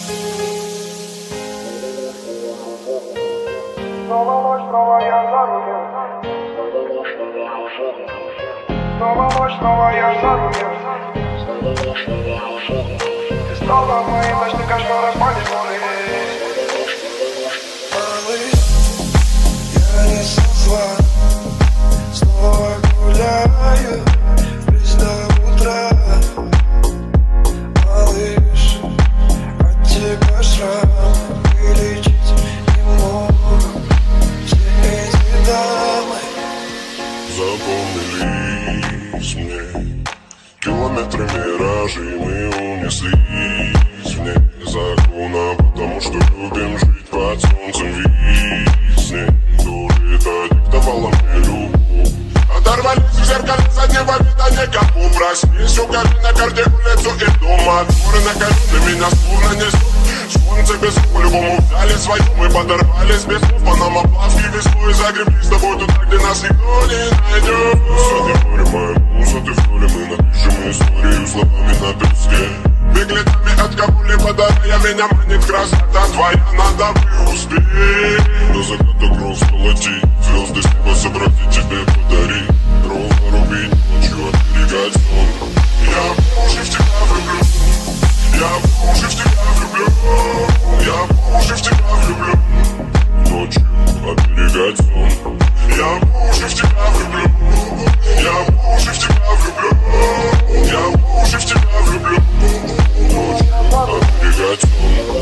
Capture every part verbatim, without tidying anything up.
Снова ночь, снова я за рулем. Снова ночь, снова я за рулем. Ты стала моим ночным кошмаром по неволе. Малыш, я не со зла, снова гуляю вплесь до утра. Малыш, от тебя шрам вылечить не могу. Все эти дамы запомнились мне километры миражей, мы унеслись вне закона, потому что любим жить под солнцем весны. Дури-то диктовала мне любовь. Оторвались в зеркало заднего вида никому. Проснись, укажи на карте улицу и дома. Дворы на колюне меня словно несут. Солнце без по-любому взяли свою. Мы подорвались без слов, по нам оплавки весной загребли с тобой туда, где нас никто не найдет. Муза, не море, моя муза, ты в поле, мы напишем историю словами на песке. Беглецами от кого-либо дарая, меня манит красота твоя, надо преуспеть. До заката кровь сколотить, звезды с неба собрать и тебе подарить. Ровно рубить ночью, оберегать сон. Я по уши в тебя влюблю, я по уши в тебя влюблю, я по уши в тебя влюблю. Ночью оберегать сон. Я по уши в тебя влюблю, я по уши в тебя влюблю, я по уши в тебя влюблю. Ночью оберегать сон.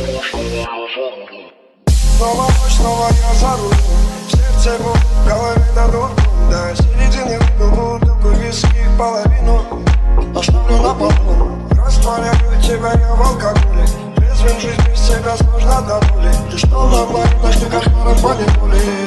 снова ночь, снова я за рулем. В сердце губ, в голове дадут до середины выпил бутылку виски половину. Оставлю на полу, растворяю тебя я в алкоголе. Трезвым жизнь без тебя сложно до боли. Ты что на паре, ночных кошмаров по неволе.